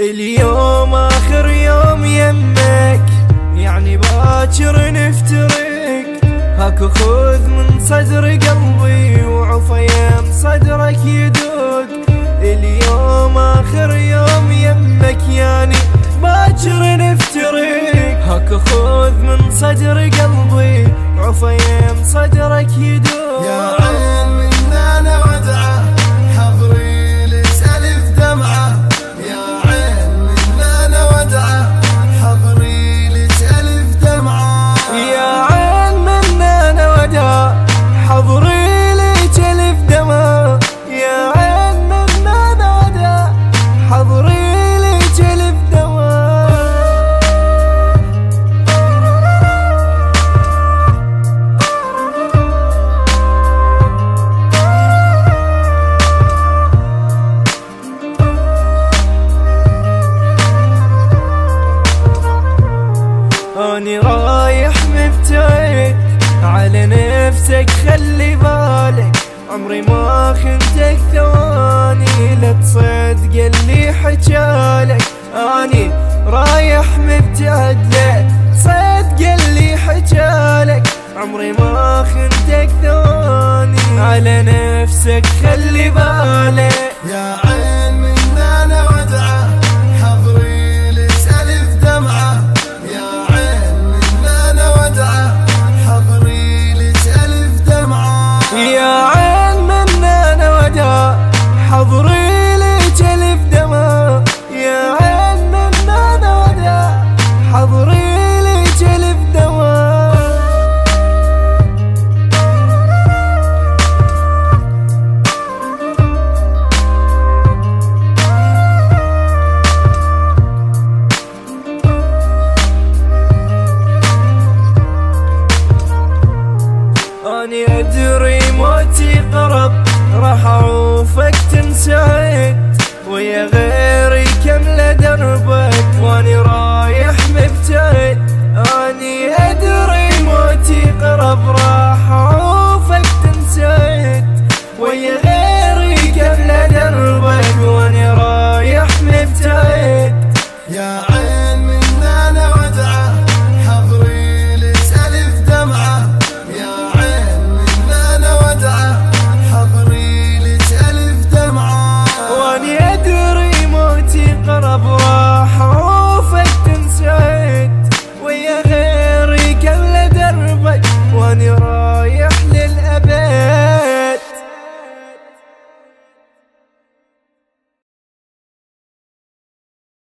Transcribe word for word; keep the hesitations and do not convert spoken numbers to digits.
اليوم آخر يوم يمك، يعني باكر نفترق. هاك خذ من صدر قلبي وعفيم صدرك يدق. اليوم آخر يوم يمك، يعني باكر نفترق. هاك خذ من صدر قلبي وعفيم صدرك يدق. يا عين من انا ودعه حضري لسالف دمعه. يا عين من انا ودعه حضري لسالف دمعه. يا عين من انا ودعه حضري لسالف دمعه. يا عين من انا ودعه حضري لسالف دمعه. أني رايح مبتعد، على نفسك خلي بالك. عمري ما خنتك ثواني، لا تصدق اللي حجالك. أني رايح مبتعد، لا تصدق اللي حجالك. عمري ما خنتك ثواني، على نفسك خلي بالك. يا عين من انا ودعه حضري لسالف دمعه. يا عين من انا ودعه حضري لسالف دمعه. يا عين من انا ودعه حضري لسالف دمعه. يا عين من انا ودعه حضري لسالف دمعه. أني أدري موتي قرب، راح أعوفك تنسعد ويا غير